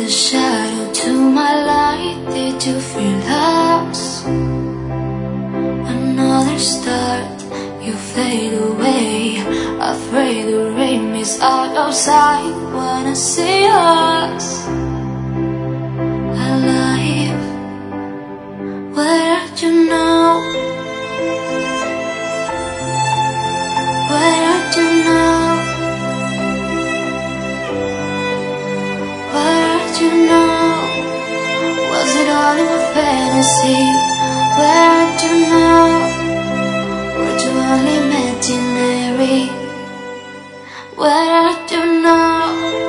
the shadow to my light, did you feel us? Another start, you fade away, afraid the rain is out of sight. Wanna see us alive? Where are you now? Where are you now? Where are you now? Was it all in a fantasy? Where are you now? Were you only imaginary? Where are you now?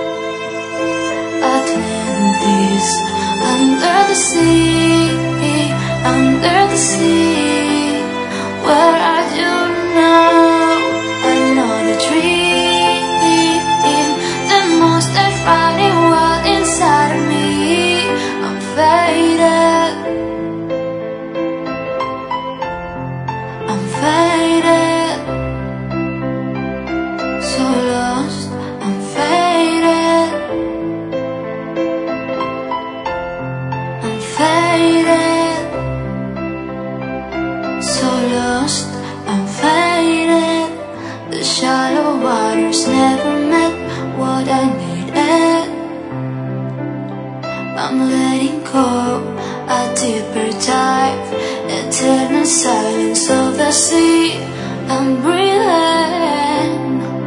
Atlantis, under the sea, under the sea. Where are you now? Another dream, the most frightening world inside of me. I'm faded, I'm faded, so lost, I'm faded, I'm faded, so lost, I'm faded. The shallow waters never met what I needed. I'm letting go, a deeper dive, eternal silence of the sea. I'm breathing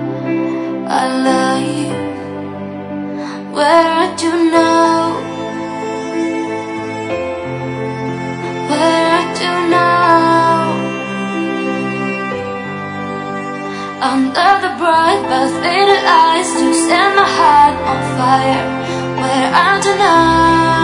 alive. Where are you now? Where are you now? Under the bright but faded lights, you set my heart on fire. Where are you now?